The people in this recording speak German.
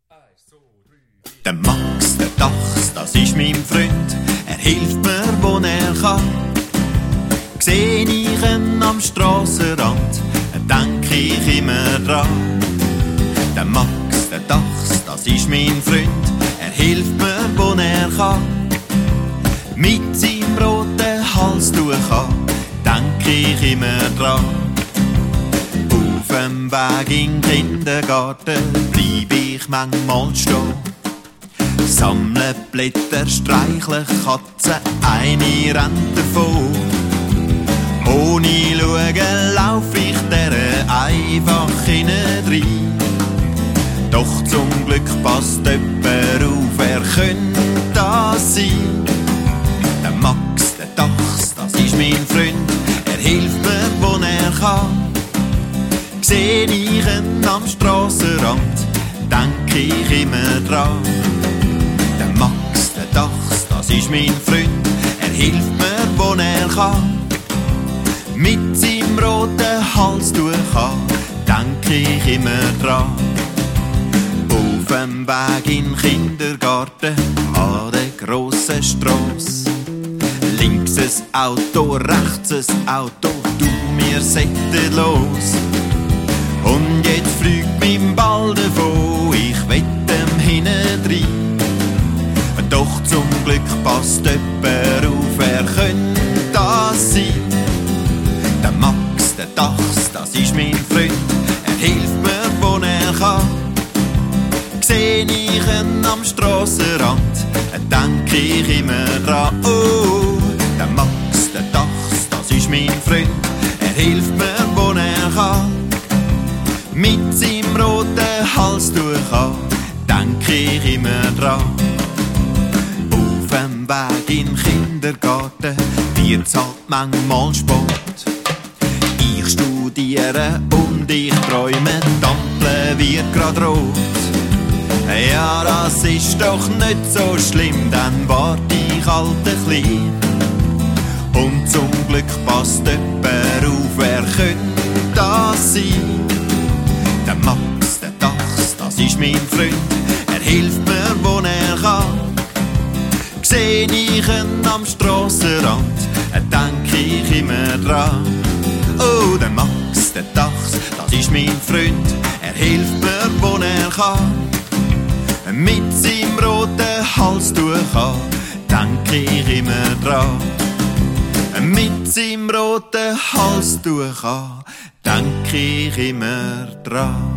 Der Max, der Dachs, das ist mein Freund. Er hilft mir, wo er kann. Seh ich ihn am Strassenrand, denk ich immer dran. Der Max, der Dachs, das ist mein Freund. Er hilft mir, wo er kann. Mit seinem roten Halstuch an, denk ich immer dran. Auf dem Weg in den Kindergarten bleib ich manchmal stehen. Sammle Blätter, streichle Katzen, eine rennt davon. Ohne schauen lauf ich der einfach hinein. Doch zum Glück passt jemand auf, wer könnte das sein? Der Max, der Dachs, das ist mein Freund. Er hilft mir, wo er kann. Seh ich ihn am Strassenrand, denk ich immer dran. Der Max, der Dachs, das ist mein Freund. Er hilft mir, wo er kann. Mit seinem roten Halstuch an, denk ich immer dran. Auf dem Weg in den Kindergarten, an der grossen Strasse. Links ein Auto, rechts ein Auto, du, wir sätten los. Und jetzt fliegt mein Ball davon, ich wett ihm hinein. Doch zum Glück passt jemand auf, wer könnte das sein? Der Max, der Dachs, das ist mein Freund. Er hilft mir, wo er kann. Seh ich ihn am Strassenrand, denk ich immer dran. Oh, der Max, der Dachs, das ist mein Freund. Er hilft mir, wo er kann. Mit seinem roten Halstuch an, denk ich immer dran. Auf dem Weg in den Kindergarten wird's halt manchmal Sport. Ich studiere und ich träume, die Ampel wird grad rot. Ja, das ist doch nicht so schlimm, dann wart ich halt ein bisschen. Und zum Glück passt jemand auf, wer könnte das sein? Der Max, der Dachs, das ist mein Freund. Er hilft mir, wo er kann. Seh ich ihn am Strassenrand, denk ich immer dran. Oh, der Max, der Dachs, das ist mein Freund. Er hilft mir, wo er kann. Mit seinem roten Halstuch an, denk ich immer dran. Mit seinem roten Halstuch an, denk ich immer dran.